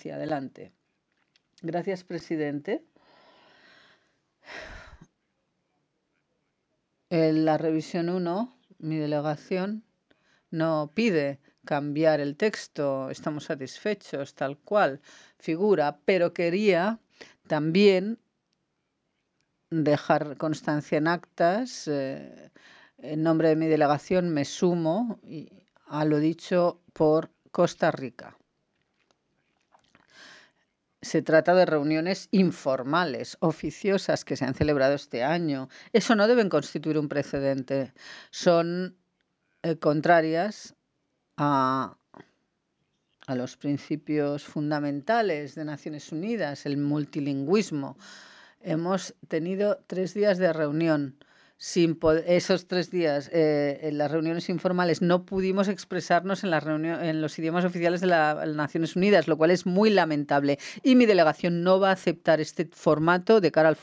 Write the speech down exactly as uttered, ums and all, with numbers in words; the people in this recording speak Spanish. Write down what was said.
presidencia. Adelante. Gracias, presidente. En la revisión uno, mi delegación no pide cambiar el texto, estamos satisfechos tal cual figura, pero quería también dejar constancia en actas. Eh, en nombre de mi delegación me sumo a lo dicho por Costa Rica. Se trata de reuniones informales, oficiosas, que se han celebrado este año. Eso no deben constituir un precedente. Son eh, contrarias a, a los principios fundamentales de Naciones Unidas, el multilingüismo. Hemos tenido tres días de reunión. Sin esos tres días, eh, en las reuniones informales, no pudimos expresarnos en, la en los idiomas oficiales de las Naciones Unidas, lo cual es muy lamentable. Y mi delegación no va a aceptar este formato de cara al